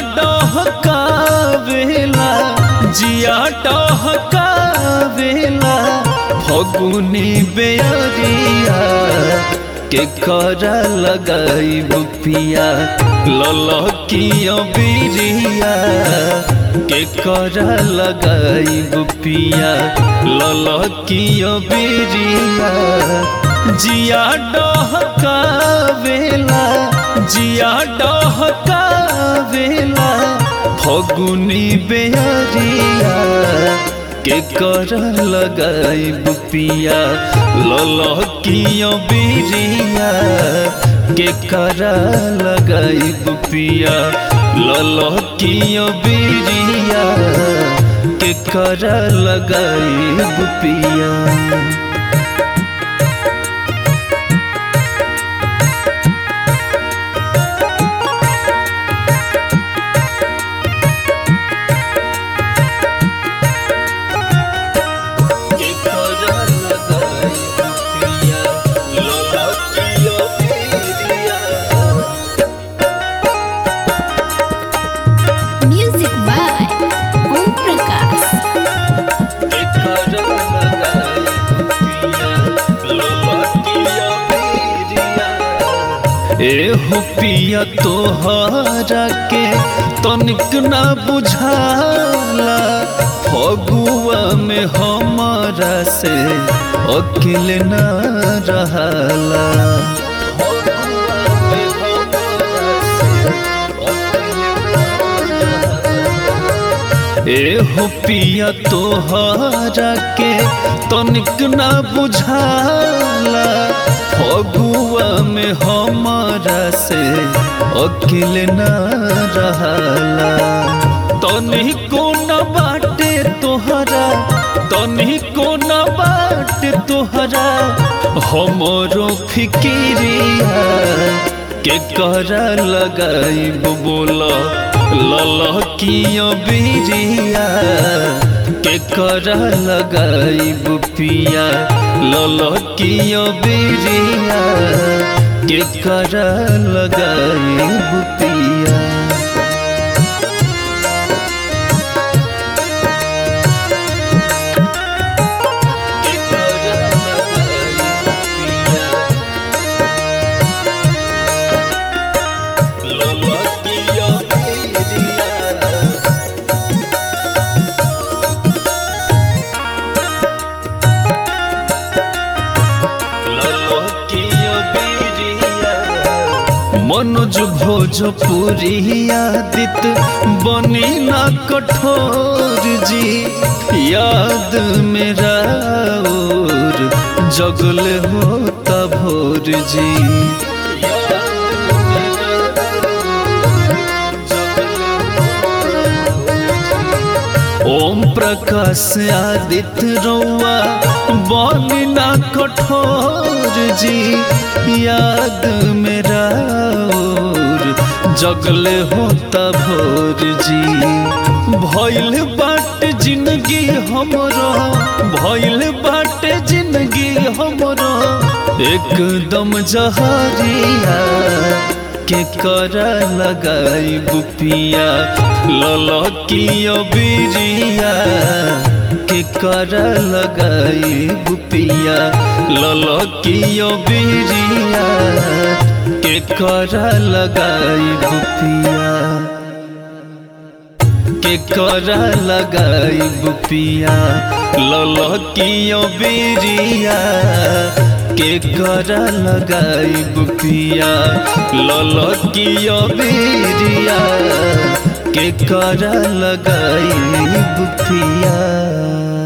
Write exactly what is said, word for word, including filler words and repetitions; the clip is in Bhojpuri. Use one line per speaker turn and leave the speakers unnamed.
डहकावेला जिया डहकावेला फगुनी बेअरिया के करा लगाई बुपिया ललकिया बिरिया के करा लगाई बुपिया ललकिया बिरिया जिया डहकावेला जिया डहकावेला फगुनी बेअरिया के कर लगाई बुपिया ललकिया बिरिया के कर लगाई बुपिया ललकिया बिरिया के कर लगाई बुपिया। एहो पिया तोहरा के तनिक ना बुझाला फगुआ में हमारा से अकेले ना रहला। एहो पिया तोहरा के तनिक ना बुझाला फगुआ में हमारा से अकेले न रहला। तनी को न बाटे तोहरा तनी को न बाटे तोहरा हमरो फिकिरिया के करा लगाई बोला ललकिया बिरिया के करा लगाई बुपिया ललकिया बिरिया के करा लगाई बुपिया। मनोज भोजपुरी आदित बनी ना कठोर जी याद मेरा और जगल होता भोर जी। ओम प्रकाश आदित्य रौआ बनी ना कठोर जी याद मेरा और जगल होता भोर जी। भइल बाट जिंदगी हमरो भइल बाट जिंदगी हमरो एकदम जहरिया के करा लगाई बुपिया ललकिया बिरिया के करा लगाई बुपिया ललकिया बिरिया के करा लगाई बुपिया के करा लगाई बुपिया ललकिया बिरिया के करा लगाई बुपिया ललकिया बिरिया के करा लगाई बुपिया।